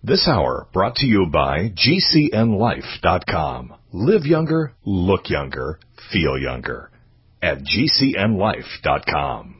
This hour brought to you by GCNLife.com. Live younger, look younger, feel younger at GCNLife.com.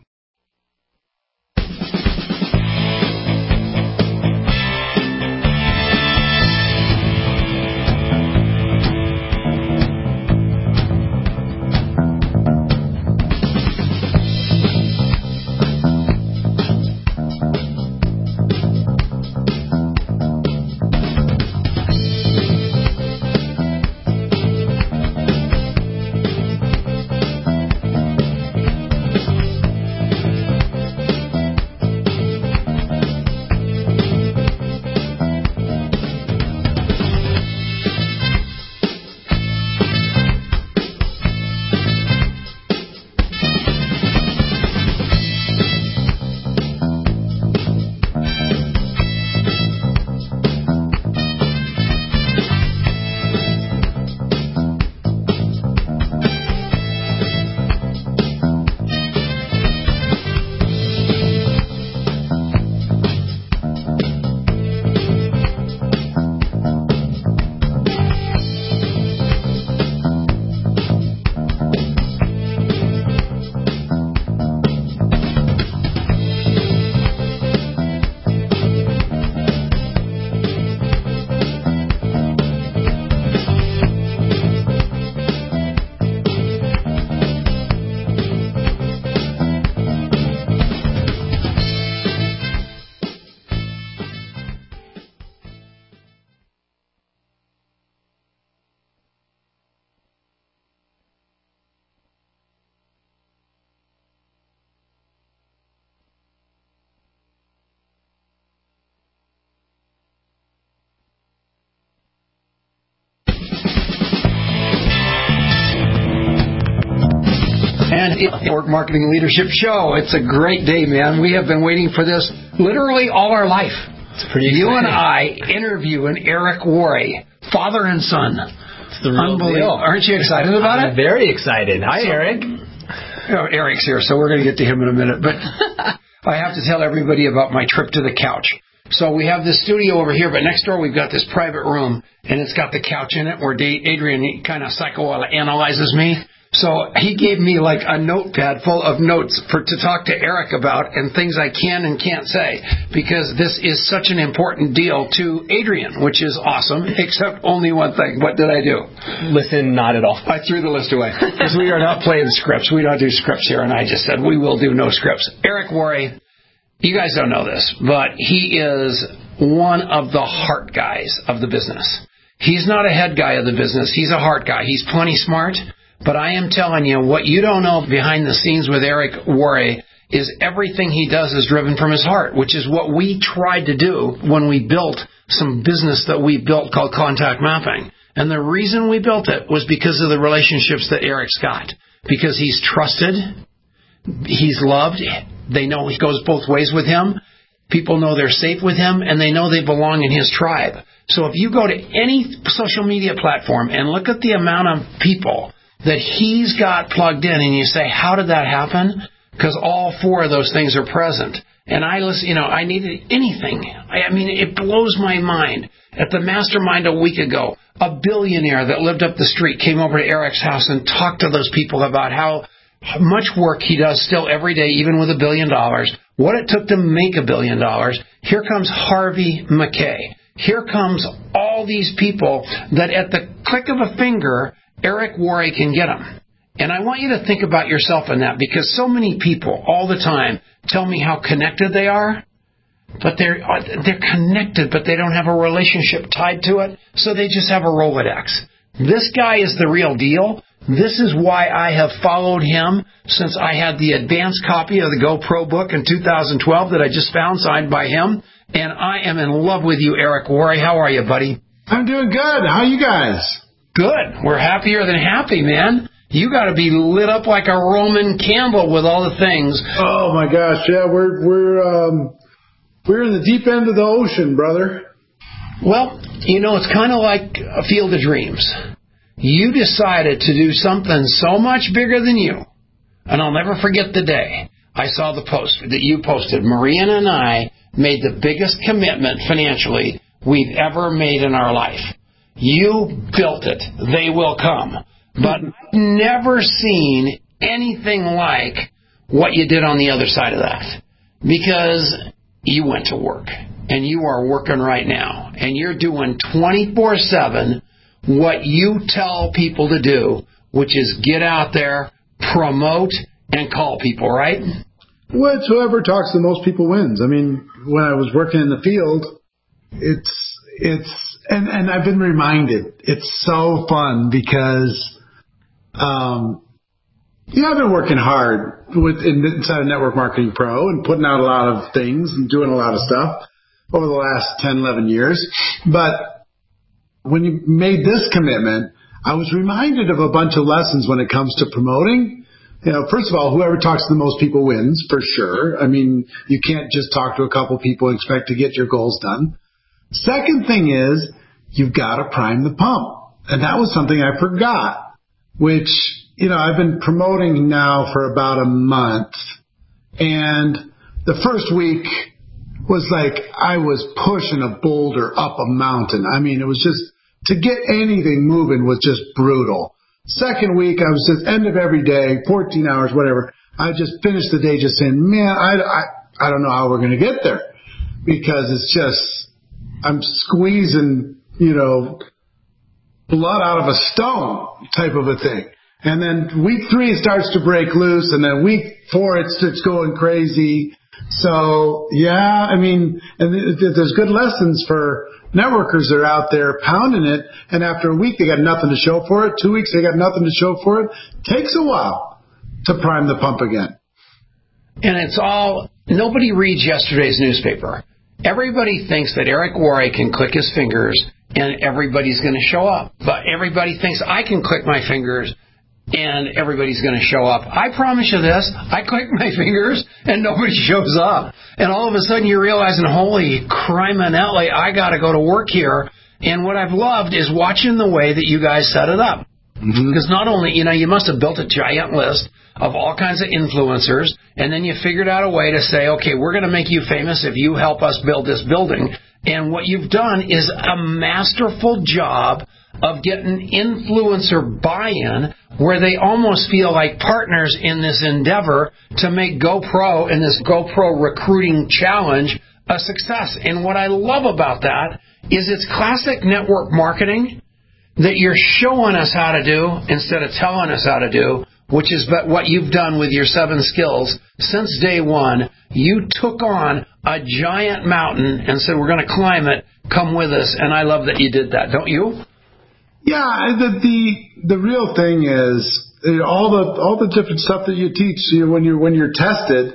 Network Marketing Leadership Show. It's a great day, man. We have been waiting for this literally all our life. It's pretty exciting. You and I interviewing Eric Worre, father and son. It's the real deal. Aren't you excited about it? I'm very excited. Hi, Eric. Eric's here, so we're going to get to him in a minute. But I have to tell everybody about my trip to the couch. So we have this studio over here, but next door we've got this private room, and it's got the couch in it where Adrian kind of psychoanalyzes me. So he gave me like a notepad full of notes to talk to Eric about and things I can and can't say, because this is such an important deal to Adrian, which is awesome, except only one thing. What did I do? Listen, not at all. I threw the list away because we are not playing scripts. We don't do scripts here, and I just said we will do no scripts. Eric Worre, you guys don't know this, but he is one of the heart guys of the business. He's not a head guy of the business. He's a heart guy. He's plenty smart. But I am telling you, what you don't know behind the scenes with Eric Worre is everything he does is driven from his heart, which is what we tried to do when we built some business that we built called Contact Mapping. And the reason we built it was because of the relationships that Eric's got. Because he's trusted, he's loved, they know he goes both ways with him, people know they're safe with him, and they know they belong in his tribe. So if you go to any social media platform and look at the amount of people that he's got plugged in, and you say, how did that happen? Because all four of those things are present. And I listen, I needed anything. I mean, it blows my mind. At the mastermind a week ago, a billionaire that lived up the street came over to Eric's house and talked to those people about how much work he does still every day, even with $1 billion, what it took to make $1 billion. Here comes Harvey Mackay. Here comes all these people that at the click of a finger, Eric Worre can get them. And I want you to think about yourself in that, because so many people all the time tell me how connected they are, but they're connected, but they don't have a relationship tied to it, so they just have a Rolodex. This guy is the real deal. This is why I have followed him since I had the advanced copy of the GoPro book in 2012 that I just found signed by him, and I am in love with you, Eric Worre. How are you, buddy? I'm doing good. How are you guys? Good. We're happier than happy, man. You got to be lit up like a Roman candle with all the things. Oh my gosh, yeah, we're in the deep end of the ocean, brother. Well, it's kind of like a field of dreams. You decided to do something so much bigger than you, and I'll never forget the day I saw the post that you posted. Marianne and I made the biggest commitment financially we've ever made in our life. You built it. They will come. But I've never seen anything like what you did on the other side of that. Because you went to work. And you are working right now. And you're doing 24/7 what you tell people to do, which is get out there, promote, and call people, right? Well, it's whoever talks to the most people wins. I mean, when I was working in the field, and I've been reminded, it's so fun because, I've been working hard inside of Network Marketing Pro and putting out a lot of things and doing a lot of stuff over the last 10, 11 years. But when you made this commitment, I was reminded of a bunch of lessons when it comes to promoting. First of all, whoever talks to the most people wins, for sure. I mean, you can't just talk to a couple people and expect to get your goals done. Second thing is, you've got to prime the pump. And that was something I forgot, which, I've been promoting now for about a month. And the first week was like I was pushing a boulder up a mountain. I mean, it was just, to get anything moving was just brutal. Second week, I was just end of every day, 14 hours, whatever. I just finished the day just saying, man, I don't know how we're going to get there, because it's just, I'm squeezing, blood out of a stone type of a thing. And then week 3 it starts to break loose, and then week 4 it's going crazy. So yeah, I mean, and there's good lessons for networkers that are out there pounding it, and after a week they got nothing to show for it. 2 weeks they got nothing to show for it. Takes a while to prime the pump again. And it's all, nobody reads yesterday's newspaper. Everybody thinks that Eric Worre can click his fingers and everybody's going to show up. But everybody thinks I can click my fingers and everybody's going to show up. I promise you this, I click my fingers and nobody shows up. And all of a sudden you're realizing, holy criminelli, I got to go to work here. And what I've loved is watching the way that you guys set it up. Because not only, you must have built a giant list of all kinds of influencers, and then you figured out a way to say, okay, we're going to make you famous if you help us build this building. And what you've done is a masterful job of getting influencer buy-in where they almost feel like partners in this endeavor to make GoPro and this GoPro recruiting challenge a success. And what I love about that is it's classic network marketing that you're showing us how to do instead of telling us how to do, which is what you've done with your 7 skills. Since day one, you took on a giant mountain and said, we're going to climb it, come with us. And I love that you did that, don't you? Yeah, the real thing is all the different stuff that you teach. When you're tested,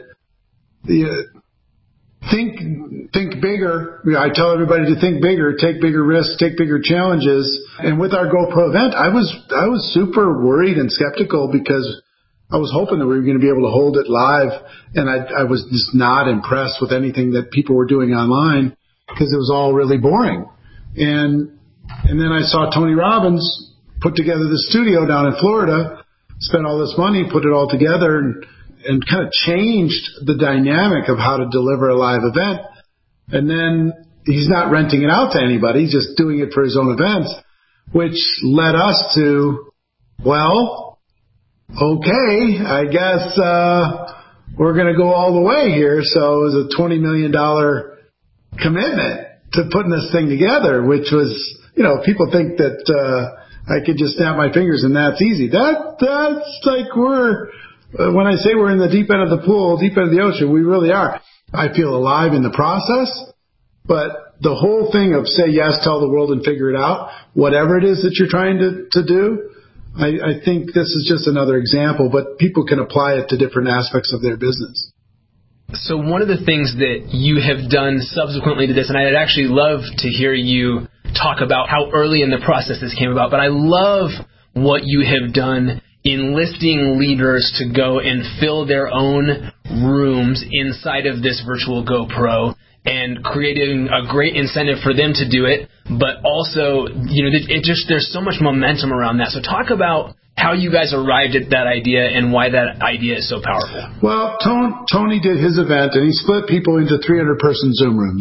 think bigger. I tell everybody to think bigger, take bigger risks, take bigger challenges. And with our GoPro event, I was super worried and skeptical because I was hoping that we were going to be able to hold it live, and I was just not impressed with anything that people were doing online because it was all really boring. And then I saw Tony Robbins put together the studio down in Florida, spent all this money, put it all together, and kind of changed the dynamic of how to deliver a live event. And then he's not renting it out to anybody, he's just doing it for his own events, which led us to, well, okay, I guess we're going to go all the way here. So it was a $20 million commitment to putting this thing together, which was, people think that I could just snap my fingers and that's easy. That's like when I say we're in the deep end of the pool, deep end of the ocean, we really are. I feel alive in the process, but the whole thing of say yes, tell the world and figure it out, whatever it is that you're trying to do, I think this is just another example, but people can apply it to different aspects of their business. So one of the things that you have done subsequently to this, and I'd actually love to hear you talk about how early in the process this came about, but I love what you have done enlisting leaders to go and fill their own rooms inside of this virtual GoPro and creating a great incentive for them to do it, but also, there's so much momentum around that. So talk about how you guys arrived at that idea and why that idea is so powerful. Well, Tony did his event, and he split people into 300-person Zoom rooms.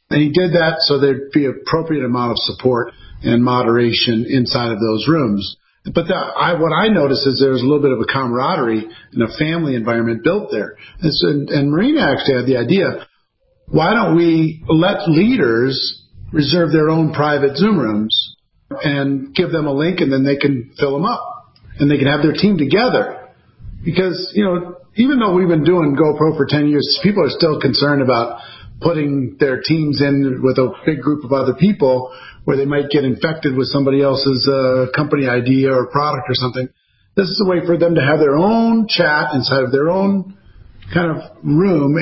And he did that so there'd be an appropriate amount of support and moderation inside of those rooms. But what I noticed is there was a little bit of a camaraderie and a family environment built there. And Marina actually had the idea, why don't we let leaders reserve their own private Zoom rooms and give them a link, and then they can fill them up and they can have their team together. Because, even though we've been doing GoPro for 10 years, people are still concerned about putting their teams in with a big group of other people where they might get infected with somebody else's company idea or product or something. This is a way for them to have their own chat inside of their own kind of room,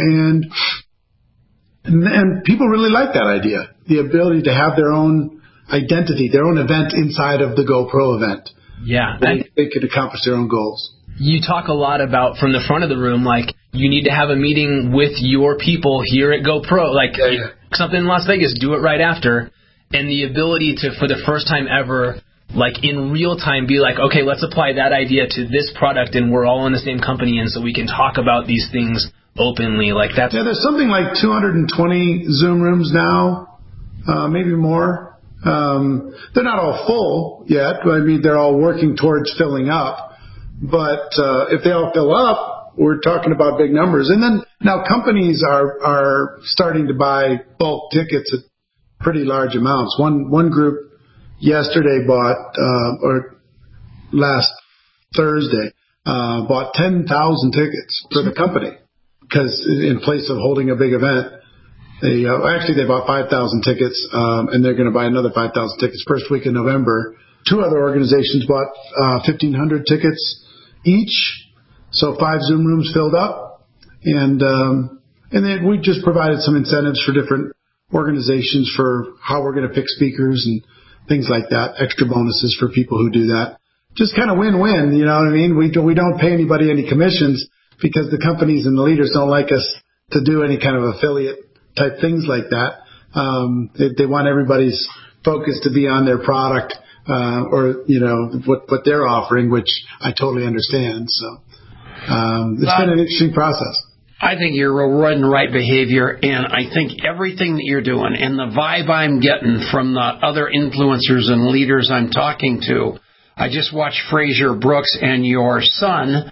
and people really like that idea, the ability to have their own identity, their own event inside of the GoPro event. Yeah. They could accomplish their own goals. You talk a lot about, from the front of the room, like, you need to have a meeting with your people here at GoPro. Like, something in Las Vegas, do it right after. And the ability to, for the first time ever, like, in real time, be like, okay, let's apply that idea to this product, and we're all in the same company, and so we can talk about these things openly. Like, that's... Yeah, there's something like 220 Zoom rooms now, maybe more. They're not all full yet. I mean, they're all working towards filling up. But if they all fill up, we're talking about big numbers. And then now companies are starting to buy bulk tickets at pretty large amounts. One group yesterday or last Thursday, bought 10,000 tickets for the company, because in place of holding a big event, they bought 5,000 tickets, and they're going to buy another 5,000 tickets first week in November. Two other organizations bought 1,500 tickets each, so 5 Zoom rooms filled up, and then we just provided some incentives for different organizations for how we're going to pick speakers and things like that, extra bonuses for people who do that. Just kind of win-win, you know what I mean? We don't pay anybody any commissions because the companies and the leaders don't like us to do any kind of affiliate type things like that. They want everybody's focus to be on their product, or what they're offering, which I totally understand. So it's been an interesting process. I think you're running the right behavior, and I think everything that you're doing and the vibe I'm getting from the other influencers and leaders I'm talking to. I just watched Fraser Brooks and your son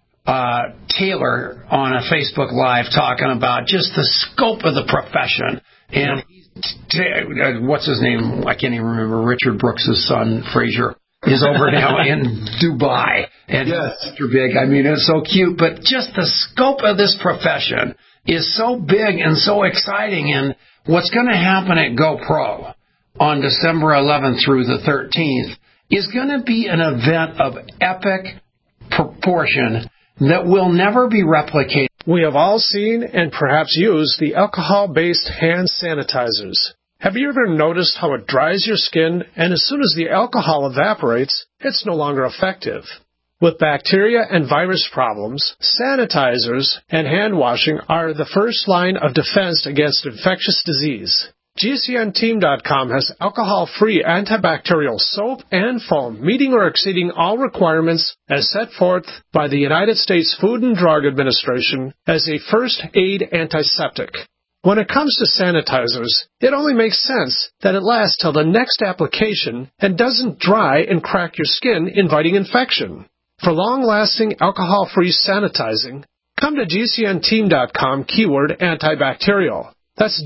Taylor on a Facebook Live talking about just the scope of the profession. And what's his name? I can't even remember. Richard Brooks' son, Fraser, is over now in Dubai. And yes, Mr. Big. I mean, it's so cute. But just the scope of this profession is so big and so exciting. And what's going to happen at GoPro on December 11th through the 13th is going to be an event of epic proportion that will never be replicated. We have all seen and perhaps used the alcohol-based hand sanitizers. Have you ever noticed how it dries your skin, and as soon as the alcohol evaporates, it's no longer effective? With bacteria and virus problems, sanitizers and hand washing are the first line of defense against infectious disease. GCNteam.com has alcohol-free antibacterial soap and foam, meeting or exceeding all requirements as set forth by the United States Food and Drug Administration as a first aid antiseptic. When it comes to sanitizers, it only makes sense that it lasts till the next application and doesn't dry and crack your skin, inviting infection. For long-lasting alcohol-free sanitizing, come to GCNteam.com keyword antibacterial. That's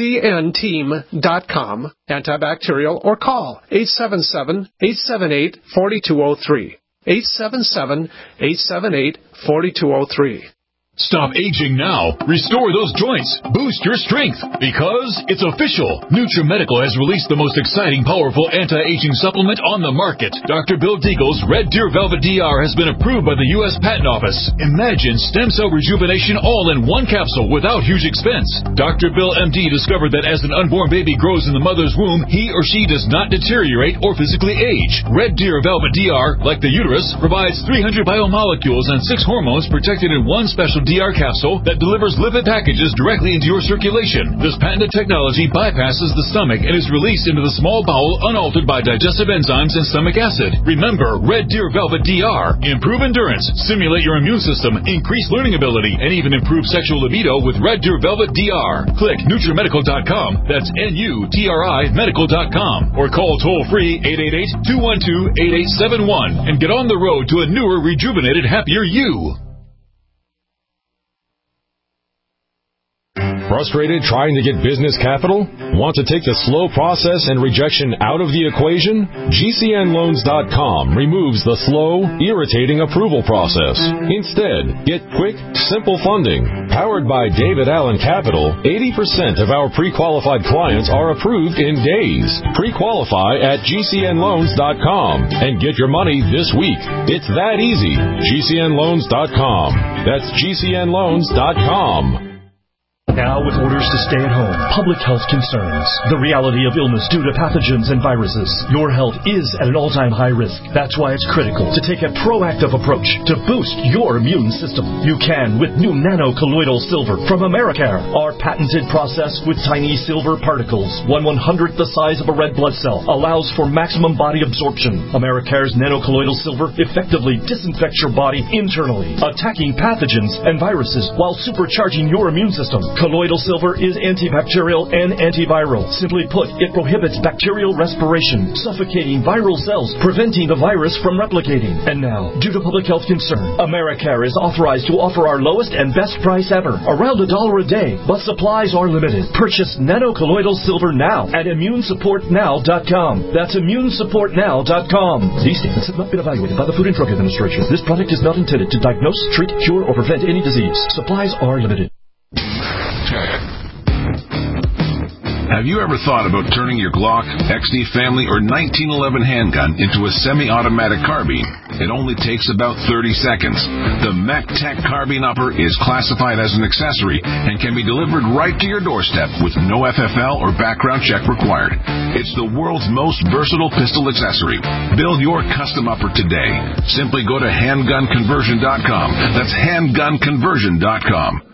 GCNteam.com, antibacterial, or call 877-878-4203. 877-878-4203. Stop aging now. Restore those joints. Boost your strength. Because it's official. NutriMedical has released the most exciting, powerful anti-aging supplement on the market. Dr. Bill Deagle's Red Deer Velvet DR has been approved by the U.S. Patent Office. Imagine stem cell rejuvenation all in one capsule without huge expense. Dr. Bill MD discovered that as an unborn baby grows in the mother's womb, he or she does not deteriorate or physically age. Red Deer Velvet DR, like the uterus, provides 300 biomolecules and 6 hormones protected in one special DR capsule that delivers lipid packages directly into your circulation. This patented technology bypasses the stomach and is released into the small bowel unaltered by digestive enzymes and stomach acid. Remember, Red Deer Velvet DR. Improve endurance, stimulate your immune system, increase learning ability, and even improve sexual libido with Red Deer Velvet DR. Click NutriMedical.com. That's NUTRI Medical.com. Or call toll-free 888-212-8871 and get on the road to a newer, rejuvenated, happier you. Frustrated trying to get business capital? Want to take the slow process and rejection out of the equation? GCNLoans.com removes the slow, irritating approval process. Instead, get quick, simple funding. Powered by David Allen Capital, 80% of our pre-qualified clients are approved in days. Pre-qualify at GCNLoans.com and get your money this week. It's that easy. GCNLoans.com. That's GCNLoans.com. Now with orders to stay at home, public health concerns, the reality of illness due to pathogens and viruses, your health is at an all-time high risk. That's why it's critical to take a proactive approach to boost your immune system. You can with new nano-colloidal silver from Americare. Our patented process with tiny silver particles, 1/100th the size of a red blood cell, allows for maximum body absorption. Americare's nano-colloidal silver effectively disinfects your body internally, attacking pathogens and viruses while supercharging your immune system. Colloidal silver is antibacterial and antiviral. Simply put, it prohibits bacterial respiration, suffocating viral cells, preventing the virus from replicating. And now, due to public health concern, Americare is authorized to offer our lowest and best price ever, around $1 a day, but supplies are limited. Purchase nano-colloidal silver now at ImmuneSupportNow.com. That's ImmuneSupportNow.com. These statements have not been evaluated by the Food and Drug Administration. This product is not intended to diagnose, treat, cure, or prevent any disease. Supplies are limited. Have you ever thought about turning your Glock, XD Family, or 1911 handgun into a semi-automatic carbine? It only takes about 30 seconds. The MacTech Carbine Upper is classified as an accessory and can be delivered right to your doorstep with no FFL or background check required. It's the world's most versatile pistol accessory. Build your custom upper today. Simply go to handgunconversion.com. That's handgunconversion.com.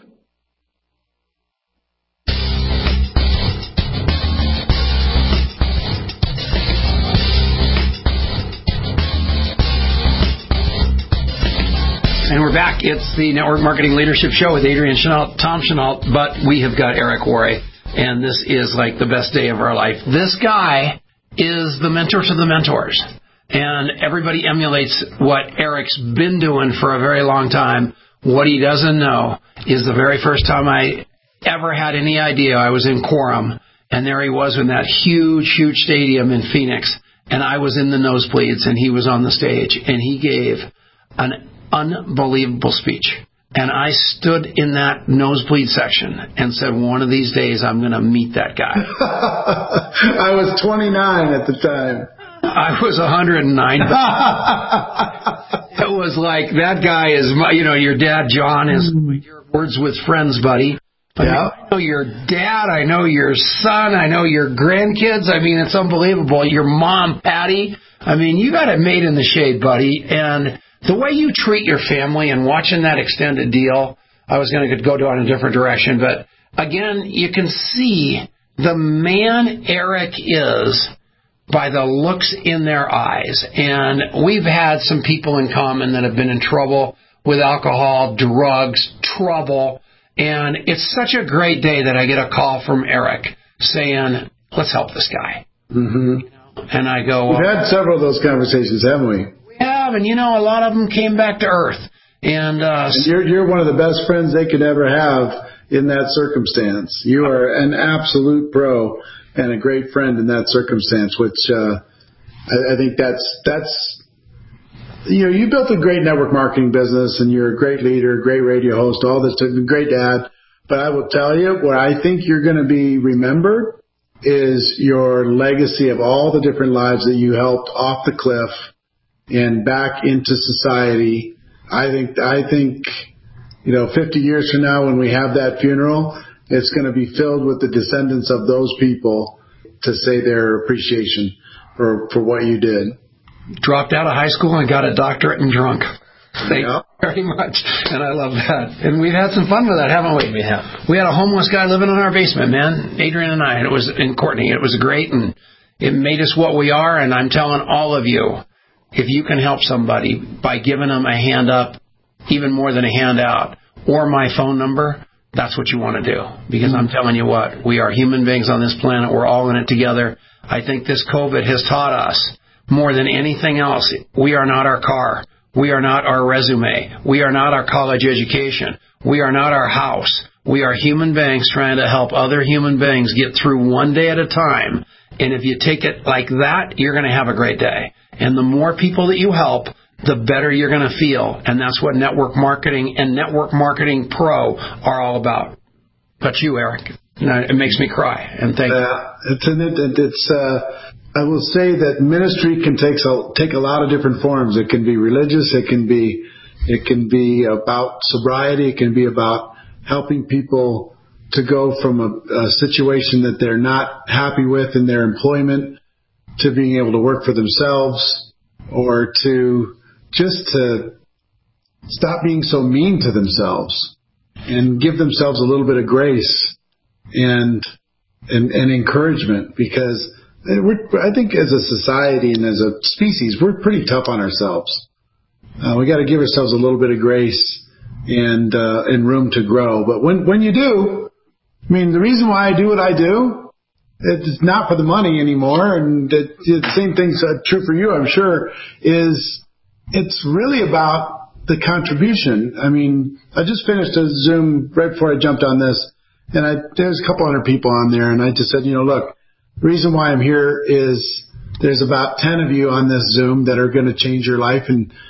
And we're back. It's the Network Marketing Leadership Show with Adrian Chenault, Tom Chenault, but we have got Eric Worre, and this is like the best day of our life. This guy is the mentor to the mentors, and everybody emulates what Eric's been doing for a very long time. What he doesn't know is the very first time I ever had any idea, I was in Quorum, and there he was in that huge, huge stadium in Phoenix, and I was in the nosebleeds, and he was on the stage, and he gave an unbelievable speech. And I stood in that nosebleed section and said, one of these days I'm going to meet that guy. I was 29 at the time. I was 109. It was like, that guy is, your dad, John, is your Words with Friends, buddy. Yeah. I know your dad, I know your son, I know your grandkids. I mean, it's unbelievable. Your mom, Patty. I mean, you got it made in the shade, buddy. And the way you treat your family and watching that extended deal, I was going to go down a different direction. But again, you can see the man Eric is by the looks in their eyes. And we've had some people in common that have been in trouble with alcohol, drugs, trouble. And it's such a great day that I get a call from Eric saying, let's help this guy. Mm-hmm. And I go, we've had several of those conversations, haven't we? We have, and a lot of them came back to earth. And you're one of the best friends they could ever have in that circumstance. You are an absolute pro and a great friend in that circumstance, which I think that's you built a great network marketing business, and you're a great leader, great radio host, all this, great dad. But I will tell you, what I think you're going to be remembered is your legacy of all the different lives that you helped off the cliff and back into society. I think 50 years from now, when we have that funeral, it's going to be filled with the descendants of those people to say their appreciation for what you did. Dropped out of high school and got a doctorate and drunk. very much, and I love that. And we've had some fun with that, haven't we? We have. We had a homeless guy living in our basement, man, Adrian and I, and it was in Courtney. It was great, and it made us what we are. And I'm telling all of you, if you can help somebody by giving them a hand up, even more than a handout, or my phone number, that's what you want to do. Because I'm telling you what, we are human beings on this planet. We're all in it together. I think this COVID has taught us more than anything else. We are not our car. We are not our resume. We are not our college education. We are not our house. We are human beings trying to help other human beings get through one day at a time. And if you take it like that, you're going to have a great day. And the more people that you help, the better you're going to feel. And that's what network marketing and Network Marketing Pro are all about. But you, Eric, it makes me cry. And thank you. I will say that ministry can take a lot of different forms. It can be religious. It can be about sobriety. It can be about helping people to go from a situation that they're not happy with in their employment to being able to work for themselves, or to stop being so mean to themselves and give themselves a little bit of grace and encouragement, because I think as a society and as a species, we're pretty tough on ourselves. We got to give ourselves a little bit of grace and room to grow. But when you do, I mean, the reason why I do what I do, it's not for the money anymore. And the same thing's true for you, I'm sure, is it's really about the contribution. I mean, I just finished a Zoom right before I jumped on this, and there's a couple hundred people on there, and I just said, look, the reason why I'm here is there's about 10 of you on this Zoom that are going to change your life,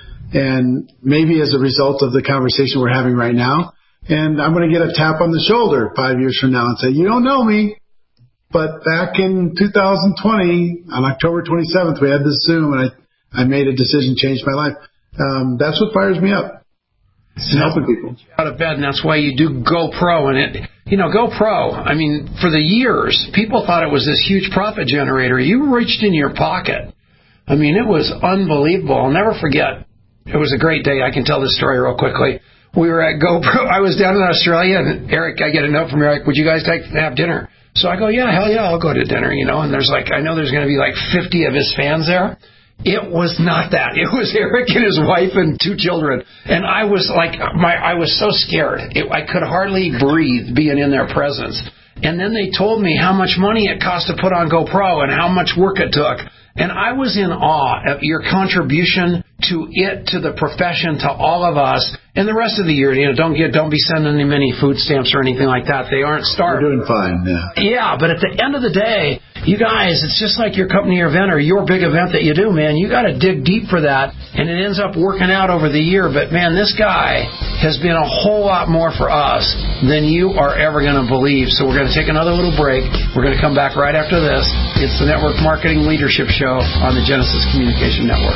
and maybe as a result of the conversation we're having right now. And I'm going to get a tap on the shoulder 5 years from now and say, you don't know me, but back in 2020, on October 27th, we had this Zoom, and I made a decision, changed my life. That's what fires me up. It's helping people out of bed, and that's why you do GoPro. And GoPro, I mean, for the years, people thought it was this huge profit generator. You reached in your pocket. I mean, it was unbelievable. I'll never forget. It was a great day. I can tell this story real quickly. We were at GoPro. I was down in Australia, and Eric, I get a note from Eric, would you guys have dinner? So I go, yeah, hell yeah, I'll go to dinner, And there's I know there's going to be 50 of his fans there. It was not that. It was Eric and his wife and 2 children. And I was I was so scared. I could hardly breathe being in their presence. And then they told me how much money it cost to put on GoPro and how much work it took. And I was in awe of your contribution to the profession, to all of us. And the rest of the year, don't be sending them any food stamps or anything like that. They aren't starved. We're doing fine, yeah. Yeah, but at the end of the day, you guys, it's just like your company or event or your big event that you do, man. You got to dig deep for that, and it ends up working out over the year. But, man, this guy has been a whole lot more for us than you are ever going to believe. So we're going to take another little break. We're going to come back right after this. It's the Network Marketing Leadership Show on the Genesis Communication Network.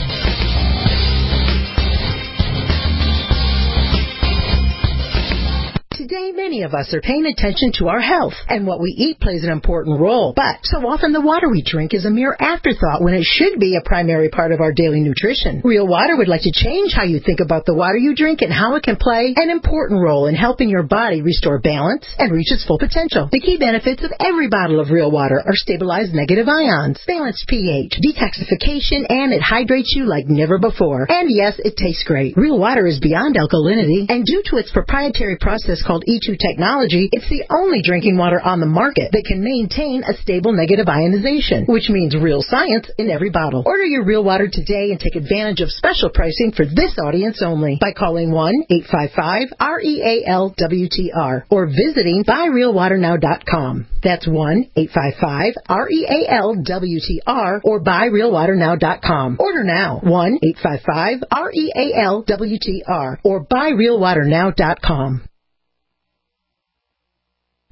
Today, many of us are paying attention to our health, and what we eat plays an important role. But so often the water we drink is a mere afterthought when it should be a primary part of our daily nutrition. Real Water would like to change how you think about the water you drink and how it can play an important role in helping your body restore balance and reach its full potential. The key benefits of every bottle of Real Water are stabilized negative ions, balanced pH, detoxification, and it hydrates you like never before. And yes, it tastes great. Real Water is beyond alkalinity, and due to its proprietary process called E2 technology, it's the only drinking water on the market that can maintain a stable negative ionization, which means real science in every bottle. Order your Real Water today and take advantage of special pricing for this audience only by calling 1-855-REAL-WTR or visiting buyrealwaternow.com. That's 1-855-REAL-WTR or buyrealwaternow.com. Order now. 1-855-REAL-WTR or buyrealwaternow.com.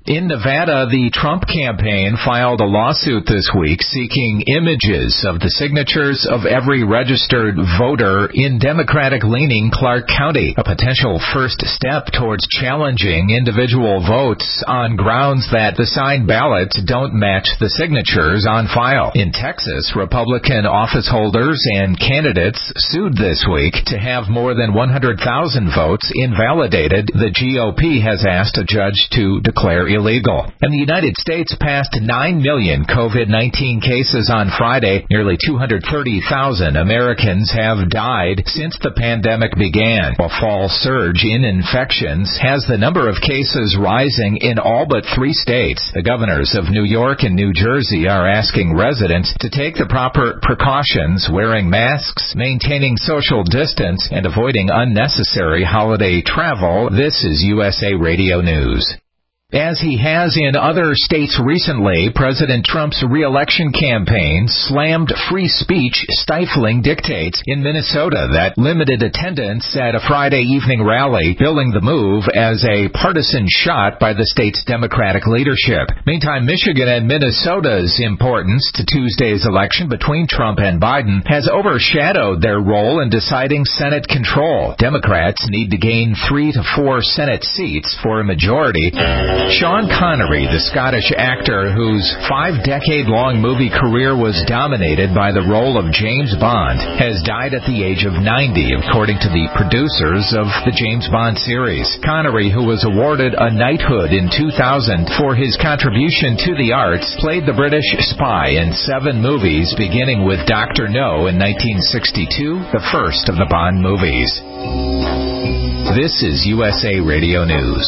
In Nevada, the Trump campaign filed a lawsuit this week seeking images of the signatures of every registered voter in Democratic-leaning Clark County, a potential first step towards challenging individual votes on grounds that the signed ballots don't match the signatures on file. In Texas, Republican office holders and candidates sued this week to have more than 100,000 votes invalidated. The GOP has asked a judge to declare illegal. And the United States passed 9 million COVID-19 cases on Friday. Nearly 230,000 Americans have died since the pandemic began. A fall surge in infections has the number of cases rising in all but 3 states. The governors of New York and New Jersey are asking residents to take the proper precautions, wearing masks, maintaining social distance, and avoiding unnecessary holiday travel. This is USA Radio News. As he has in other states recently, President Trump's re-election campaign slammed free speech stifling dictates in Minnesota that limited attendance at a Friday evening rally, billing the move as a partisan shot by the state's Democratic leadership. Meantime, Michigan and Minnesota's importance to Tuesday's election between Trump and Biden has overshadowed their role in deciding Senate control. Democrats need to gain 3 to 4 Senate seats for a majority. Sean Connery, the Scottish actor whose 5-decade-long movie career was dominated by the role of James Bond, has died at the age of 90, according to the producers of the James Bond series. Connery, who was awarded a knighthood in 2000 for his contribution to the arts, played the British spy in 7 movies, beginning with Dr. No in 1962, the first of the Bond movies. This is USA Radio News.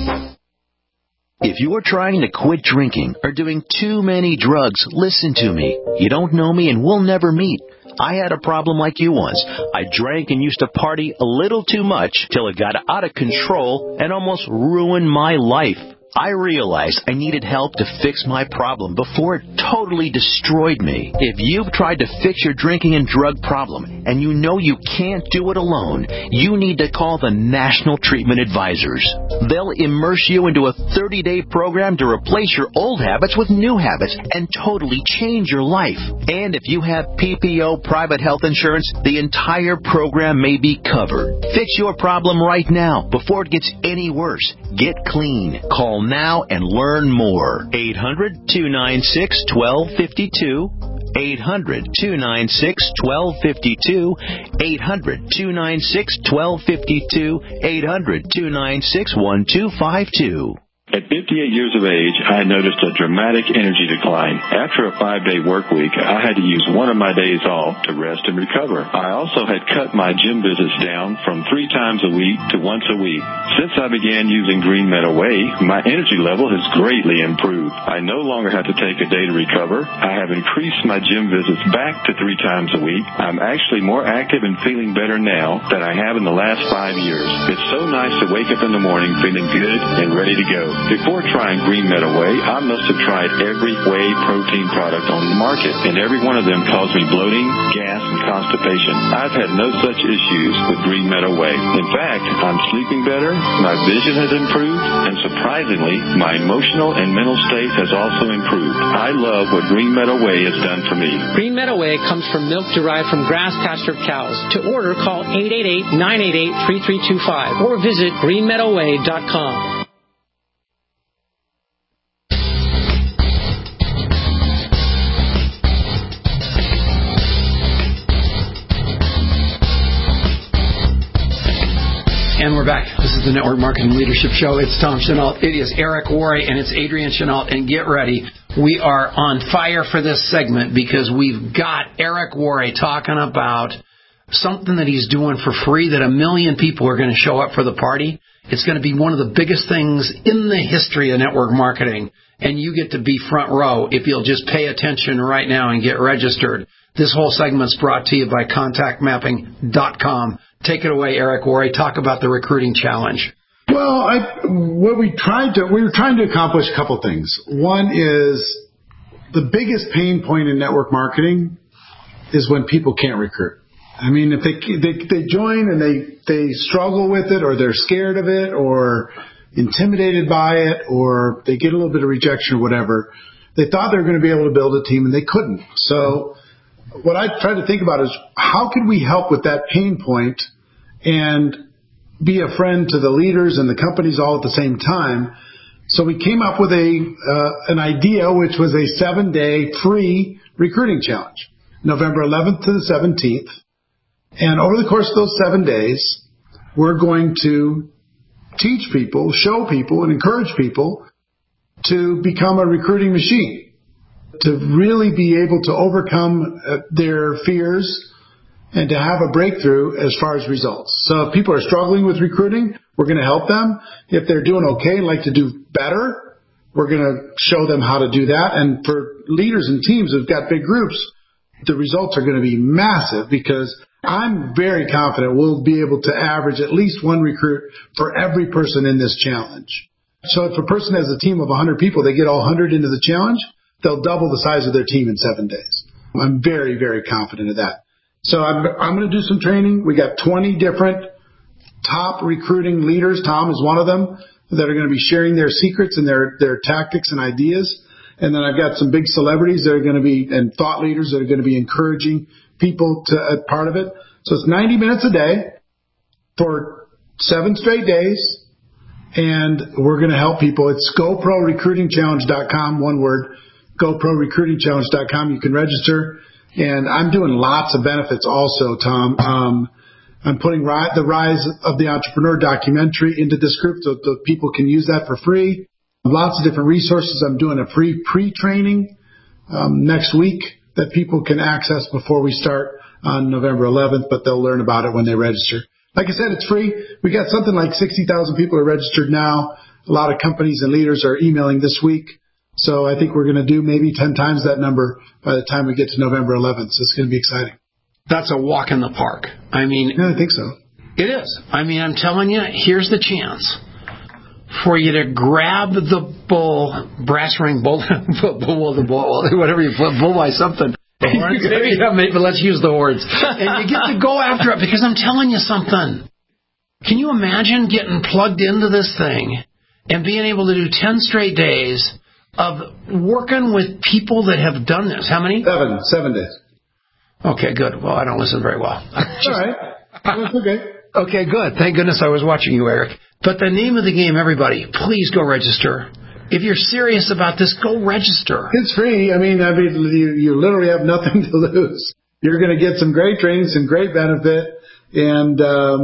If you are trying to quit drinking or doing too many drugs, listen to me. You don't know me and we'll never meet. I had a problem like you once. I drank and used to party a little too much till it got out of control and almost ruined my life. I realized I needed help to fix my problem before it totally destroyed me. If you've tried to fix your drinking and drug problem and you know you can't do it alone, you need to call the National Treatment Advisors. They'll immerse you into a 30-day program to replace your old habits with new habits and totally change your life. And if you have PPO private health insurance, the entire program may be covered. Fix your problem right now before it gets any worse. Get clean. Call now and learn more. 800-296-1252. 800-296-1252. 800-296-1252. 800-296-1252. At 58 years of age, I noticed a dramatic energy decline. After a 5-day work week, I had to use one of my days off to rest and recover. I also had cut my gym visits down from 3 times a week to once a week. Since I began using Green Meadow Whey, my energy level has greatly improved. I no longer have to take a day to recover. I have increased my gym visits back to 3 times a week. I'm actually more active and feeling better now than I have in the last 5 years. It's so nice to wake up in the morning feeling good and ready to go. Before trying Green Meadow Whey, I must have tried every whey protein product on the market, and every one of them caused me bloating, gas, and constipation. I've had no such issues with Green Meadow Whey. In fact, I'm sleeping better, my vision has improved, and surprisingly, my emotional and mental state has also improved. I love what Green Meadow Whey has done for me. Green Meadow Whey comes from milk derived from grass-pastured cows. To order, call 888-988-3325 or visit greenmeadowwhey.com. And we're back. This is the Network Marketing Leadership Show. It's Tom Chenault. It is Eric Worre, and it's Adrian Chenault. And get ready. We are on fire for this segment because we've got Eric Worre talking about something that he's doing for free that 1 million people are going to show up for the party. It's going to be one of the biggest things in the history of network marketing. And you get to be front row if you'll just pay attention right now and get registered. This whole segment's brought to you by ContactMapping.com. Take it away, Eric Worre. Talk about the recruiting challenge. Well, we were trying to accomplish a couple things. One is the biggest pain point in network marketing is when people can't recruit. I mean, if they join and they struggle with it, or they're scared of it, or intimidated by it or they get a little bit of rejection or whatever, they thought they were going to be able to build a team and they couldn't. So what I try to think about is how can we help with that pain point and be a friend to the leaders and the companies all at the same time. So we came up with an idea, which was a 7-day free recruiting challenge, November 11th to the 17th. And over the course of those 7 days, we're going to teach people, show people, and encourage people to become a recruiting machine, to really be able to overcome their fears and to have a breakthrough as far as results. So if people are struggling with recruiting, we're going to help them. If they're doing okay and like to do better, we're going to show them how to do that. And for leaders and teams who've got big groups, the results are going to be massive because I'm very confident we'll be able to average at least one recruit for every person in this challenge. So if a person has a team of 100 people, they get all 100 into the challenge, they'll double the size of their team in 7 days. I'm very, very confident of that. So I'm going to do some training. We got 20 different top recruiting leaders. Tom is one of them that are going to be sharing their secrets and their tactics and ideas. And then I've got some big celebrities that are going to be, and thought leaders that are going to be encouraging people to part of it. So it's 90 minutes a day for 7 straight days. And we're going to help people. It's GoProRecruitingChallenge.com, one word, GoProRecruitingChallenge.com. You can register. And I'm doing lots of benefits also, Tom. I'm putting the Rise of the Entrepreneur documentary into this group so the people can use that for free. Lots of different resources. I'm doing a free pre-training next week that people can access before we start on November 11th, but they'll learn about it when they register. Like I said, it's free. We got something like 60,000 people are registered now. A lot of companies and leaders are emailing this week. So I think we're going to do maybe 10 times that number by the time we get to November 11th. So it's going to be exciting. That's a walk in the park. I mean, yeah, I think so. It is. I mean, I'm telling you, here's the chance for you to grab the bull, brass ring bull, whatever you put, bull by something. Maybe let's use the words. And you get to go after it because I'm telling you something. Can you imagine getting plugged into this thing and being able to do 10 straight days of working with people that have done this? How many? 7 days. Okay, good. Well, I don't listen very well. All right. That's okay. Okay, good. Thank goodness I was watching you, Eric. But the name of the game, everybody, please go register. If you're serious about this, go register. It's free. I mean, you literally have nothing to lose. You're going to get some great training, some great benefit, and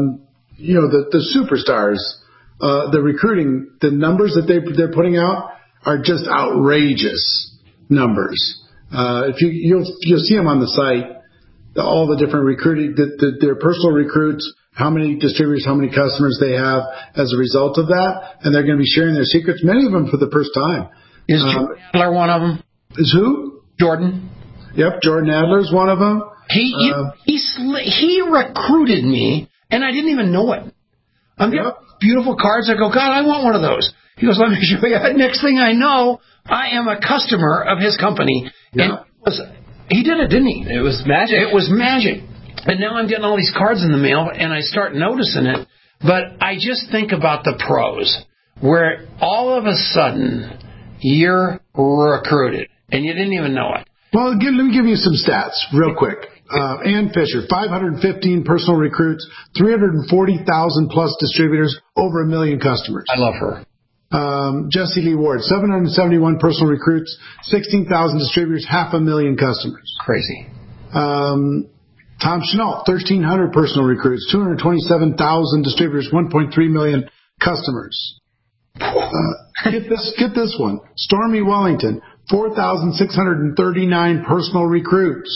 the superstars, the recruiting, the numbers that they're putting out are just outrageous numbers. If you'll see them on the site, all the different recruiting, their personal recruits, how many distributors, how many customers they have as a result of that, and they're going to be sharing their secrets. Many of them for the first time. Is Jordan Adler one of them? Is who? Jordan. Yep, Jordan Adler's one of them. He recruited me, and I didn't even know it. I'm getting beautiful cards. I go, God, I want one of those. He goes, let me show you. Next thing I know, I am a customer of his company. Yeah. And he did it, didn't he? It was magic. It was magic. And now I'm getting all these cards in the mail, and I start noticing it. But I just think about the pros, where all of a sudden you're recruited, and you didn't even know it. Well, let me give you some stats real quick. Ann Fisher, 515 personal recruits, 340,000 plus distributors, over 1 million customers. I love her. Jesse Lee Ward, 771 personal recruits, 16,000 distributors, 500,000 customers. Crazy. Tom Chenault, 1,300 personal recruits, 227,000 distributors, 1.3 million customers. Get this one. Stormy Wellington, 4,639 personal recruits,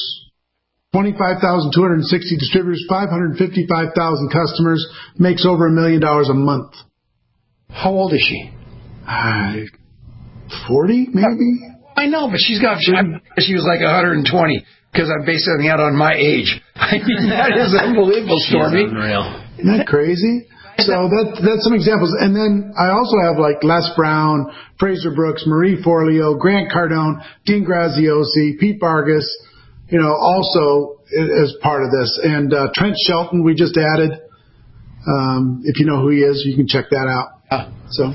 25,260 distributors, 555,000 customers, makes over $1 million a month. How old is she? 40, maybe? I know, but she was like 120 because I'm basing it on my age. I mean, that is unbelievable, Stormy. Unreal. Isn't that crazy? So that's some examples. And then I also have like Les Brown, Fraser Brooks, Marie Forleo, Grant Cardone, Dean Graziosi, Pete Vargas, also as part of this. And Trent Shelton we just added. If you know who he is, you can check that out. So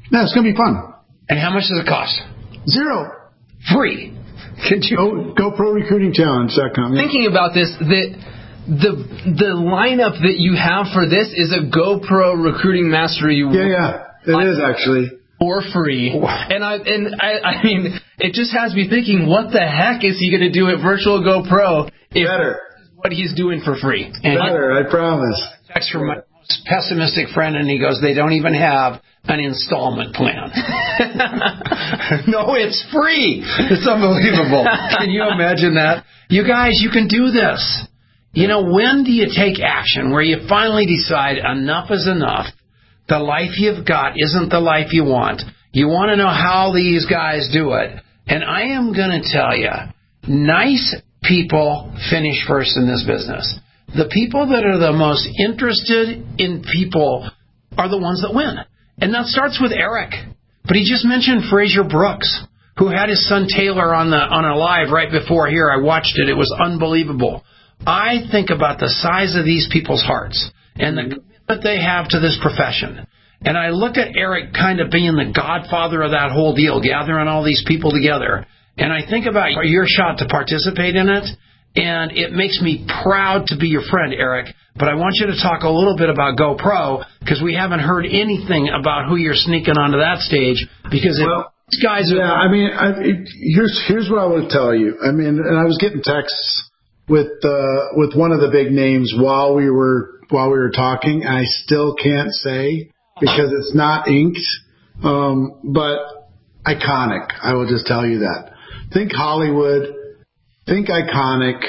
No, it's going to be fun. And how much does it cost? $0. Free. GoProRecruitingChallenge.com. Yeah. Thinking about this, the lineup that you have for this is a GoPro Recruiting Mastery. Yeah, it is actually. For free. And I mean, it just has me thinking, what the heck is he going to do at Virtual GoPro if Better. what he's doing for free? And Better, I promise. Text from my most pessimistic friend, and he goes, they don't even have an installment plan. No, it's free. It's unbelievable. Can you imagine that? You guys, you can do this. You know, when do you take action where you finally decide enough is enough? The life you've got isn't the life you want. You want to know how these guys do it. And I am going to tell you, nice people finish first in this business. The people that are the most interested in people are the ones that win. And that starts with Eric. But he just mentioned Fraser Brooks, who had his son Taylor on a live right before here. I watched it. It was unbelievable. I think about the size of these people's hearts and the commitment they have to this profession. And I look at Eric kind of being the godfather of that whole deal, gathering all these people together. And I think about your shot to participate in it. And it makes me proud to be your friend, Eric. But I want you to talk a little bit about GoPro, because we haven't heard anything about who you're sneaking onto that stage. Because these guys are... Yeah, I mean, here's what I would tell you. I mean, and I was getting texts with one of the big names while we were talking. I still can't say because it's not inked, but iconic. I will just tell you that. Think Hollywood. Think iconic.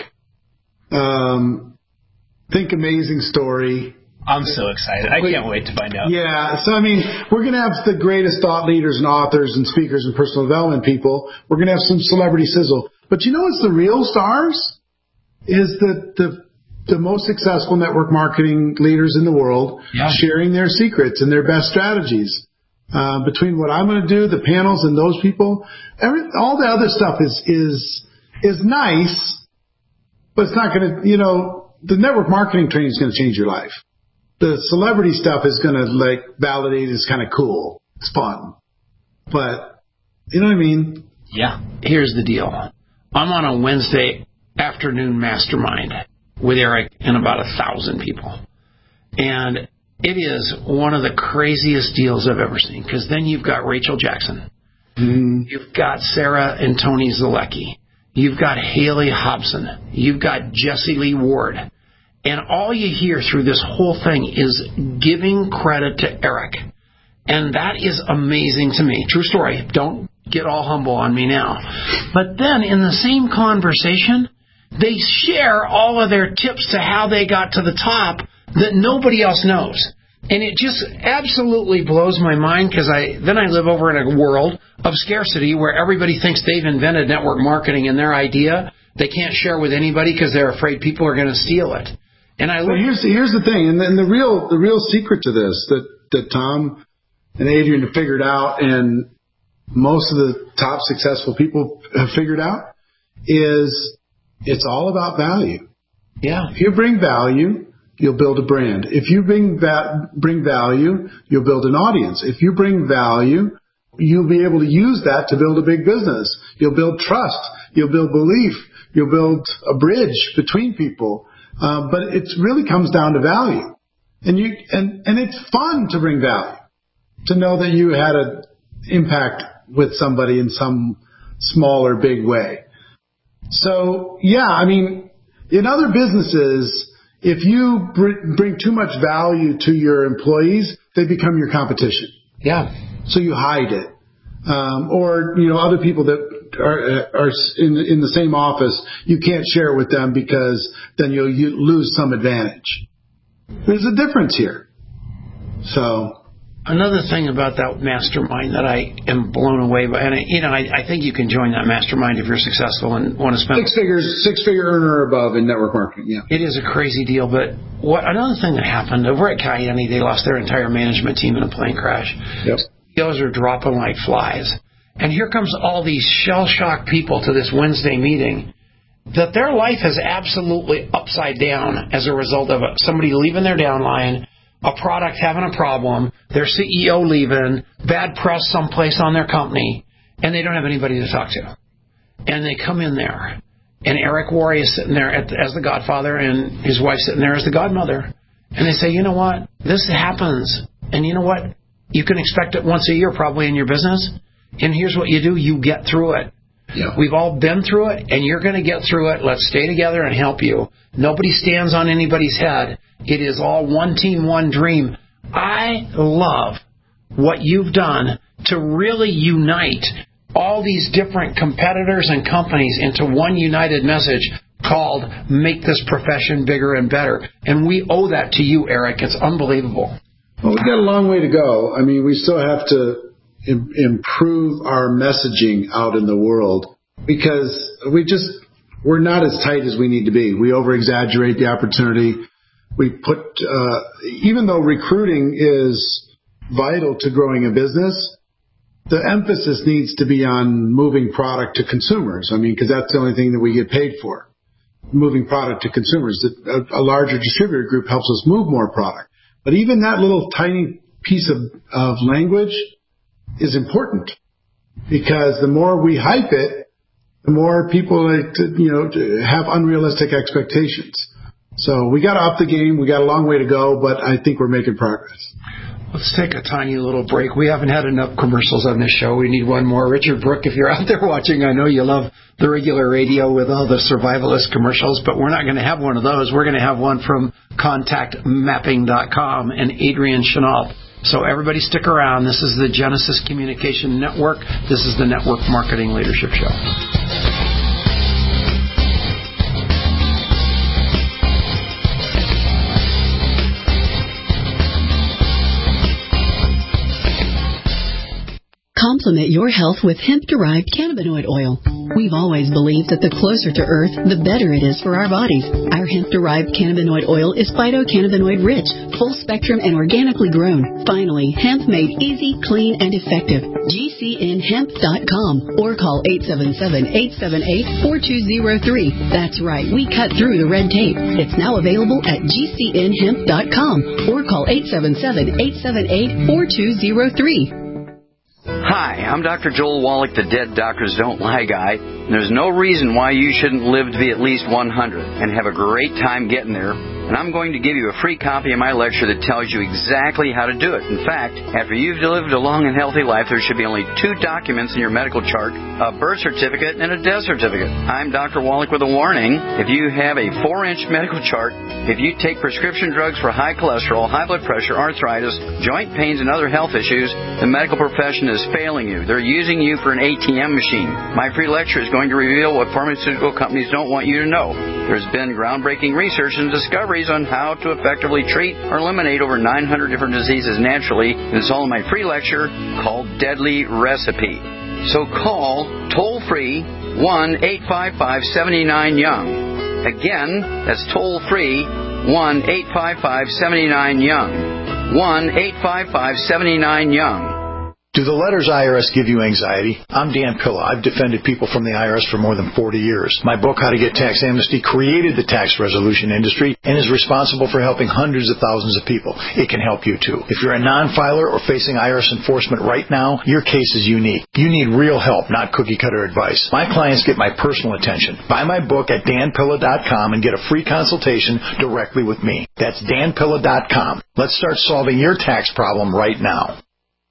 Think amazing story. I'm so excited. I can't wait to find out. Yeah. So, I mean, we're going to have the greatest thought leaders and authors and speakers and personal development people. We're going to have some celebrity sizzle. But you know what's the real stars? Is the most successful network marketing leaders in the world sharing their secrets and their best strategies. Between what I'm going to do, the panels and those people, all the other stuff is nice, but it's not going to, the network marketing training is going to change your life. The celebrity stuff is going to validate. It's kind of cool. It's fun. But, you know what I mean? Yeah. Here's the deal. I'm on a Wednesday afternoon mastermind with Eric and about 1,000 people. And it is one of the craziest deals I've ever seen, because then you've got Rachel Jackson. Mm-hmm. You've got Sarah and Tony Zalecki. You've got Haley Hobson. You've got Jesse Lee Ward. And all you hear through this whole thing is giving credit to Eric. And that is amazing to me. True story. Don't get all humble on me now. But then in the same conversation, they share all of their tips to how they got to the top that nobody else knows. And it just absolutely blows my mind, because I live over in a world of scarcity where everybody thinks they've invented network marketing, and their idea they can't share with anybody because they're afraid people are going to steal it. And here's the thing, and the real secret to this that Tom and Adrian have figured out, and most of the top successful people have figured out, is it's all about value. Yeah. If you bring value, you'll build a brand. If you bring value, you'll build an audience. If you bring value, you'll be able to use that to build a big business. You'll build trust. You'll build belief. You'll build a bridge between people. But it really comes down to value. And it's fun to bring value, to know that you had an impact with somebody in some small or big way. So, yeah, I mean, in other businesses, if you bring too much value to your employees, they become your competition. Yeah. So you hide it. Or, other people that are in the same office, you can't share it with them because then you lose some advantage. There's a difference here. So... Another thing about that mastermind that I am blown away by, and I think you can join that mastermind if you're successful and want to spend six-figure earner or above in network marketing. Yeah, it is a crazy deal. But another thing that happened over at Cayenne, they lost their entire management team in a plane crash. Yep. CEOs are dropping like flies, and here comes all these shell-shocked people to this Wednesday meeting that their life is absolutely upside down as a result of somebody leaving their downline, a product having a problem, their CEO leaving, bad press someplace on their company, and they don't have anybody to talk to. And they come in there, and Eric Worre is sitting there as the godfather, and his wife sitting there as the godmother. And they say, you know what? This happens. And you know what? You can expect it once a year probably in your business. And here's what you do. You get through it. Yeah. We've all been through it, and you're going to get through it. Let's stay together and help you. Nobody stands on anybody's head. It is all one team, one dream. I love what you've done to really unite all these different competitors and companies into one united message called Make This Profession Bigger and Better. And we owe that to you, Eric. It's unbelievable. Well, we've got a long way to go. I mean, we still have to improve our messaging out in the world because we're not as tight as we need to be. We over-exaggerate the opportunity. We put, even though recruiting is vital to growing a business, the emphasis needs to be on moving product to consumers. I mean, because that's the only thing that we get paid for, moving product to consumers. A larger distributor group helps us move more product. But even that little tiny piece of language is important because the more we hype it, the more people have unrealistic expectations. So we got to up the game. We got a long way to go, but I think we're making progress. Let's take a tiny little break. We haven't had enough commercials on this show. We need one more. Richard Brooke, if you're out there watching, I know you love the regular radio with all the survivalist commercials, but we're not going to have one of those. We're going to have one from ContactMapping.com and Adrian Chenault. So everybody stick around. This is the Genesis Communication Network. This is the Network Marketing Leadership Show. Complement your health with hemp-derived cannabinoid oil. We've always believed that the closer to Earth, the better it is for our bodies. Our hemp-derived cannabinoid oil is phytocannabinoid rich, full spectrum, and organically grown. Finally, hemp made easy, clean, and effective. GCNhemp.com or call 877-878-4203. That's right, we cut through the red tape. It's now available at GCNhemp.com or call 877-878-4203. Hi, I'm Dr. Joel Wallach, the Dead Doctors Don't Lie guy. There's no reason why you shouldn't live to be at least 100 and have a great time getting there. And I'm going to give you a free copy of my lecture that tells you exactly how to do it. In fact, after you've lived a long and healthy life, there should be only 2 documents in your medical chart, a birth certificate and a death certificate. I'm Dr. Wallach with a warning. If you have a 4-inch medical chart, if you take prescription drugs for high cholesterol, high blood pressure, arthritis, joint pains, and other health issues, the medical profession is failing you. They're using you for an ATM machine. My free lecture is going to reveal what pharmaceutical companies don't want you to know. There's been groundbreaking research and discoveries on how to effectively treat or eliminate over 900 different diseases naturally. And it's all in my free lecture called Deadly Recipe. So call toll-free 1-855-79-YOUNG. Again, that's toll-free 1-855-79-YOUNG. 1-855-79-YOUNG. Do the letters IRS give you anxiety? I'm Dan Pilla. I've defended people from the IRS for more than 40 years. My book, How to Get Tax Amnesty, created the tax resolution industry and is responsible for helping hundreds of thousands of people. It can help you too. If you're a non-filer or facing IRS enforcement right now, your case is unique. You need real help, not cookie-cutter advice. My clients get my personal attention. Buy my book at danpilla.com and get a free consultation directly with me. That's danpilla.com. Let's start solving your tax problem right now.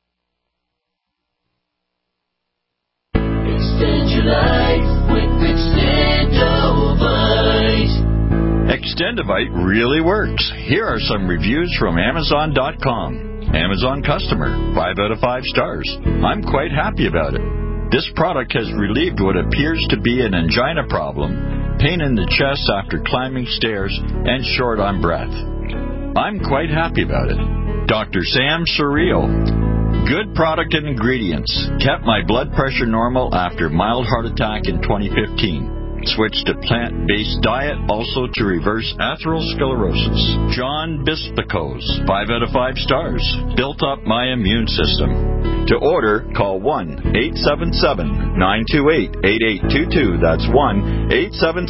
Extend your life with Extendovite. Extendovite really works. Here are some reviews from Amazon.com. Amazon customer, 5 out of 5 stars. I'm quite happy about it. This product has relieved what appears to be an angina problem, pain in the chest after climbing stairs, and short on breath. I'm quite happy about it. Dr. Sam Surreal. Good product and ingredients. Kept my blood pressure normal after mild heart attack in 2015. Switched to plant-based diet, also to reverse atherosclerosis. John Bispicos, 5 out of 5 stars. Built up my immune system. To order, call 1-877-928-8822. That's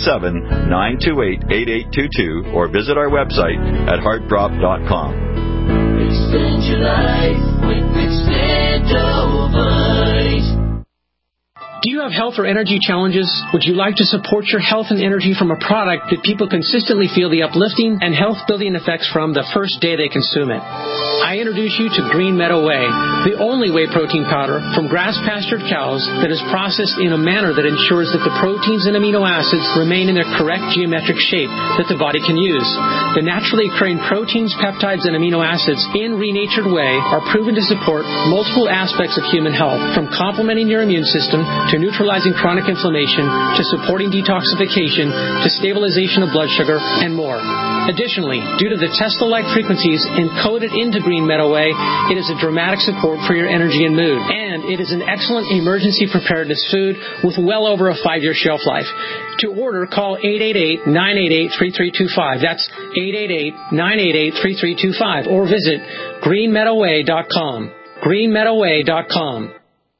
1-877-928-8822. Or visit our website at heartdrop.com. Expand your life with Expandovite. Do you have health or energy challenges? Would you like to support your health and energy from a product that people consistently feel the uplifting and health-building effects from the first day they consume it? I introduce you to Green Meadow Whey, the only whey protein powder from grass-pastured cows that is processed in a manner that ensures that the proteins and amino acids remain in their correct geometric shape that the body can use. The naturally occurring proteins, peptides, and amino acids in renatured whey are proven to support multiple aspects of human health, from complementing your immune system to neutralizing chronic inflammation, to supporting detoxification, to stabilization of blood sugar, and more. Additionally, due to the Tesla-like frequencies encoded into Green Meadow Whey, it is a dramatic support for your energy and mood. And it is an excellent emergency preparedness food with well over a 5-year shelf life. To order, call 888-988-3325. That's 888-988-3325. Or visit greenmeadowwhey.com. greenmeadowwhey.com.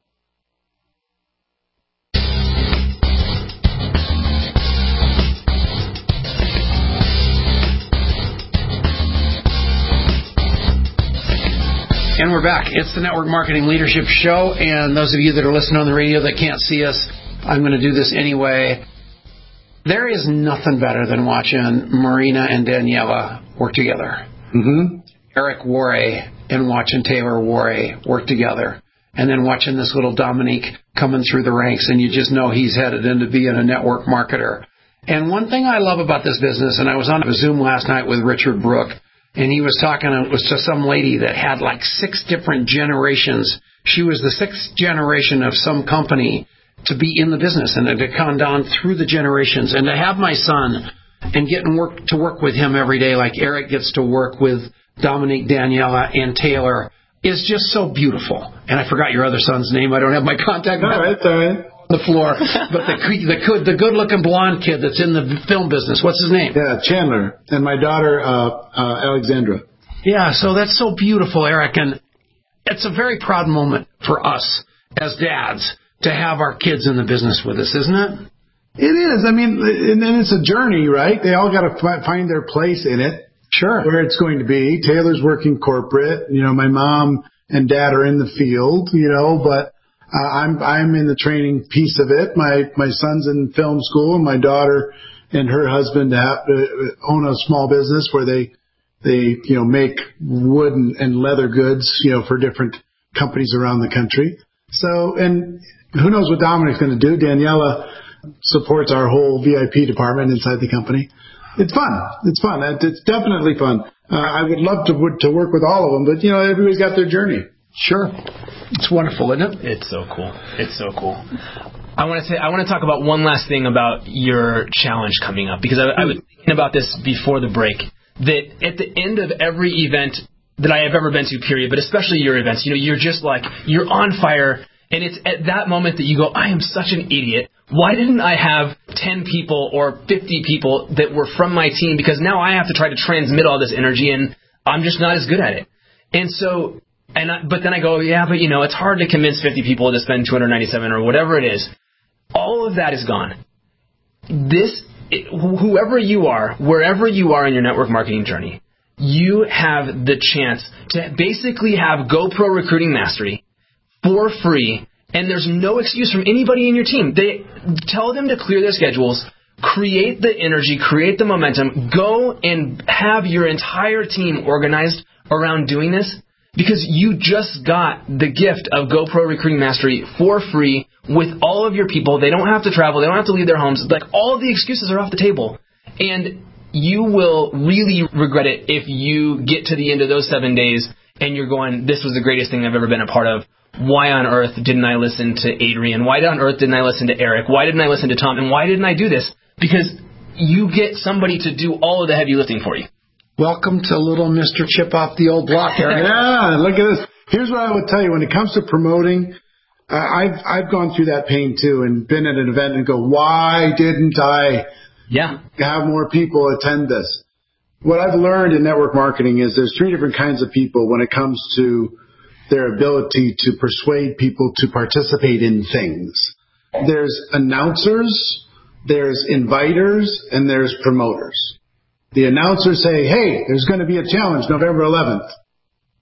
And we're back. It's the Network Marketing Leadership Show. And those of you that are listening on the radio that can't see us, I'm going to do this anyway. There is nothing better than watching Marina and Daniela work together. Mm-hmm. Eric Worre and watching Taylor Worre work together. And then watching this little Dominique coming through the ranks, and you just know he's headed into being a network marketer. And one thing I love about this business, and I was on a Zoom last night with Richard Brooke, and he was talking, it was to some lady that had like 6 different generations. She was the 6th generation of some company to be in the business, and it had gone down through the generations. And to have my son and get to work with him every day, like Eric gets to work with Dominique, Daniela, and Taylor, is just so beautiful. And I forgot your other son's name. I don't have my contact. All right. The floor, but the good-looking blonde kid that's in the film business. What's his name? Yeah, Chandler, and my daughter Alexandra. Yeah, so that's so beautiful, Eric, and it's a very proud moment for us as dads to have our kids in the business with us, isn't it? It is. I mean, and it's a journey, right? They all got to find their place in it. Sure. Where it's going to be. Taylor's working corporate. You know, my mom and dad are in the field. You know, but. I'm in the training piece of it. My son's in film school, and my daughter and her husband own a small business where they make wood and leather goods, for different companies around the country. So, and who knows what Dominic's going to do? Daniela supports our whole VIP department inside the company. It's fun. It's fun. It's definitely fun. I would love to work with all of them, but everybody's got their journey. Sure. It's wonderful, isn't it? It's so cool. It's so cool. I want to talk about one last thing about your challenge coming up, because I was thinking about this before the break, that at the end of every event that I have ever been to, period, but especially your events, you're just like, you're on fire, and it's at that moment that you go, I am such an idiot. Why didn't I have 10 people or 50 people that were from my team? Because now I have to try to transmit all this energy, and I'm just not as good at it. And so... But then I go, it's hard to convince 50 people to spend $297 or whatever it is. All of that is gone. Whoever you are, wherever you are in your network marketing journey, you have the chance to basically have GoPro Recruiting Mastery for free, and there's no excuse from anybody in your team. They tell them to clear their schedules, create the energy, create the momentum, go and have your entire team organized around doing this. Because you just got the gift of GoPro Recruiting Mastery for free with all of your people. They don't have to travel. They don't have to leave their homes. Like, all of the excuses are off the table. And you will really regret it if you get to the end of those 7 days and you're going, this was the greatest thing I've ever been a part of. Why on earth didn't I listen to Adrian? Why on earth didn't I listen to Eric? Why didn't I listen to Tom? And why didn't I do this? Because you get somebody to do all of the heavy lifting for you. Welcome to little Mr. Chip off the old block, Eric. Yeah, look at this. Here's what I would tell you. When it comes to promoting, I've gone through that pain too, and been at an event and go, why didn't I have more people attend this? What I've learned in network marketing is there's 3 different kinds of people when it comes to their ability to persuade people to participate in things. There's announcers, there's inviters, and there's promoters. The announcers say, hey, there's going to be a challenge November 11th.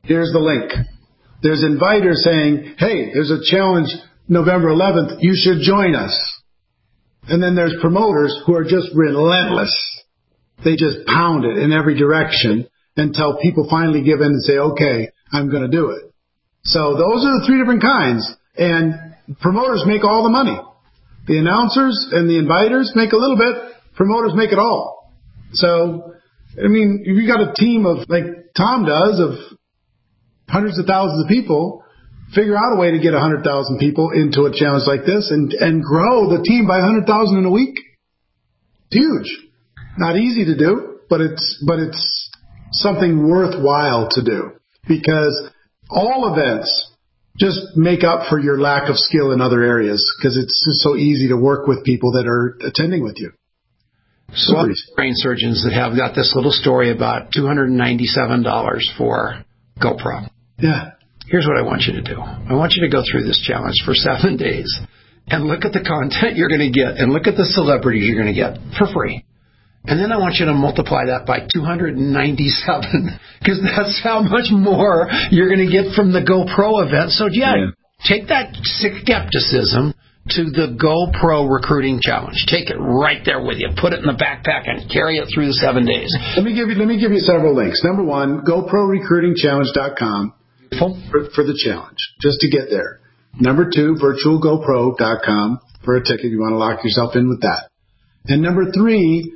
Here's the link. There's inviters saying, hey, there's a challenge November 11th. You should join us. And then there's promoters who are just relentless. They just pound it in every direction until people finally give in and say, okay, I'm going to do it. So those are the three different kinds. And promoters make all the money. The announcers and the inviters make a little bit. Promoters make it all. So, I mean, if you got a team of, like Tom does, of hundreds of thousands of people, figure out a way to get 100,000 people into a challenge like this and grow the team by 100,000 in a week. It's huge. Not easy to do, but it's something worthwhile to do, because all events just make up for your lack of skill in other areas, because it's just so easy to work with people that are attending with you. So brain surgeons that have got this little story about $297 for GoPro. Yeah. Here's what I want you to do. I want you to go through this challenge for 7 days and look at the content you're going to get and look at the celebrities you're going to get for free. And then I want you to multiply that by 297, because that's how much more you're going to get from the GoPro event. So, take that skepticism to the GoPro recruiting challenge. Take it right there with you. Put it in the backpack and carry it through the 7 days. Let me give you several links. Number one, GoProRecruitingChallenge.com for the challenge, just to get there. Number two, VirtualGoPro.com for a ticket. You want to lock yourself in with that. And number three,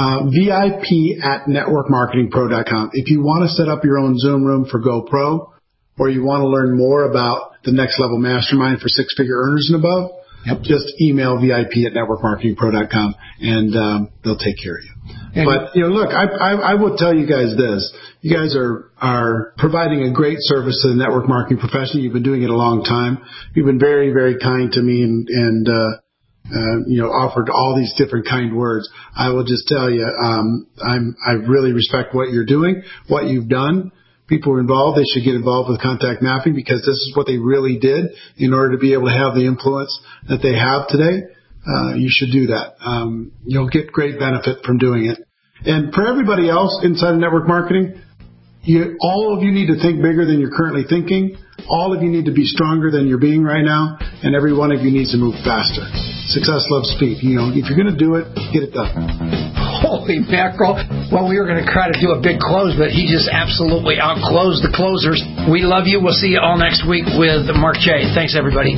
VIP@NetworkMarketingPro.com. If you want to set up your own Zoom room for GoPro, or you want to learn more about the Next Level Mastermind for six-figure earners and above, just email VIP@NetworkMarketingPro.com, and they'll take care of you. But, look, I will tell you guys this. You guys are providing a great service to the network marketing profession. You've been doing it a long time. You've been very, very kind to me and offered all these different kind words. I will just tell you, I really respect what you're doing, what you've done. People are involved. They should get involved with contact mapping, because this is what they really did in order to be able to have the influence that they have today. You should do that. You'll get great benefit from doing it. And for everybody else inside of network marketing, all of you need to think bigger than you're currently thinking. All of you need to be stronger than you're being right now. And every one of you needs to move faster. Success loves speed. If you're going to do it, get it done. Holy mackerel. Well, we were going to try to do a big close, but he just absolutely outclosed the closers. We love you. We'll see you all next week with Mark J. Thanks, everybody.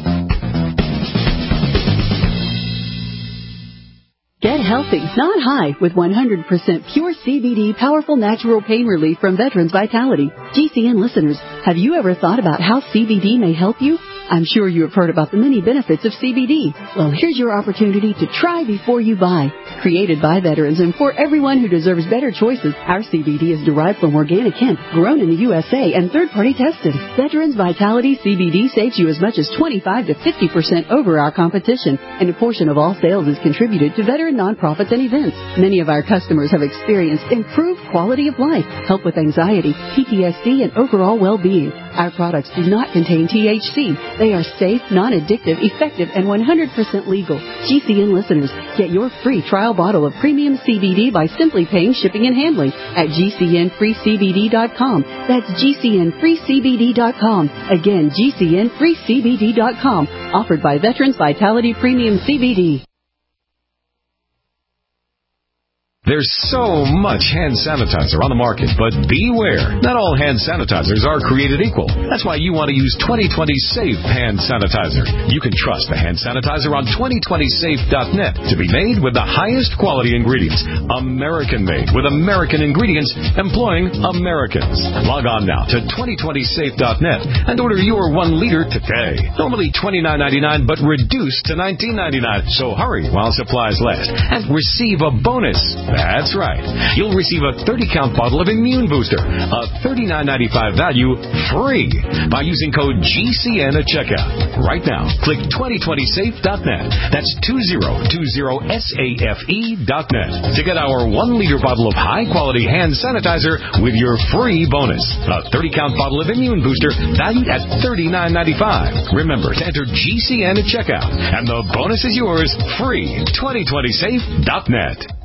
Get healthy, not high, with 100% pure CBD powerful natural pain relief from Veterans Vitality. GCN listeners, have you ever thought about how CBD may help you? I'm sure you have heard about the many benefits of CBD. Well, here's your opportunity to try before you buy. Created by veterans and for everyone who deserves better choices, our CBD is derived from organic hemp, grown in the USA, and third-party tested. Veterans Vitality CBD saves you as much as 25 to 50% over our competition, and a portion of all sales is contributed to veteran nonprofits and events. Many of our customers have experienced improved quality of life, help with anxiety, PTSD, and overall well-being. Our products do not contain THC. They are safe, non-addictive, effective, and 100% legal. GCN listeners, get your free trial bottle of premium CBD by simply paying shipping and handling at GCNFreeCBD.com. That's GCNFreeCBD.com. Again, GCNFreeCBD.com. Offered by Veterans Vitality Premium CBD. There's so much hand sanitizer on the market, but beware. Not all hand sanitizers are created equal. That's why you want to use 2020 Safe Hand Sanitizer. You can trust the hand sanitizer on 2020safe.net to be made with the highest quality ingredients. American-made with American ingredients, employing Americans. Log on now to 2020safe.net and order your 1 liter today. Normally $29.99, but reduced to $19.99. So hurry while supplies last and receive a bonus. That's right. You'll receive a 30-count bottle of Immune Booster, a $39.95 value, free by using code GCN at checkout. Right now, click 2020safe.net. That's 2020safe.net to get our 1-liter bottle of high-quality hand sanitizer with your free bonus. A 30-count bottle of Immune Booster valued at $39.95. Remember to enter GCN at checkout, and the bonus is yours, free. 2020safe.net.